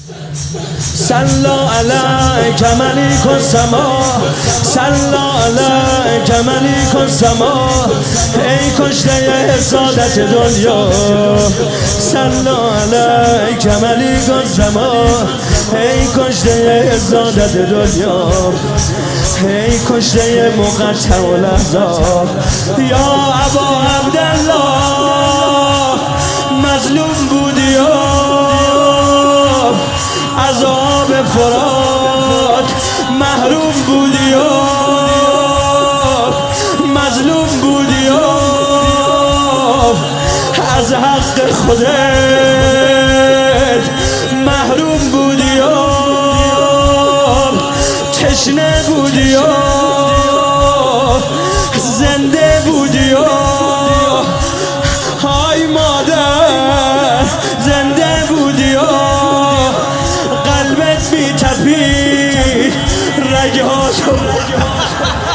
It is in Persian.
صلا علیک ملیک السما، صلا علیک ملیک السما، ای کشته سعادت دنیا. صلا علیک ملیک السما، ای کشته سعادت دنیا، ای کشته مقطع الاحزاب. یا ابا عبدالله مظلوم بودی و از آب فرات محروم بودی و مظلوم بودی و از حق خودت محروم بودی و تشنه بودی و زنده بودی و های مادر زنده بودی و قلبت میتپید رگهاتو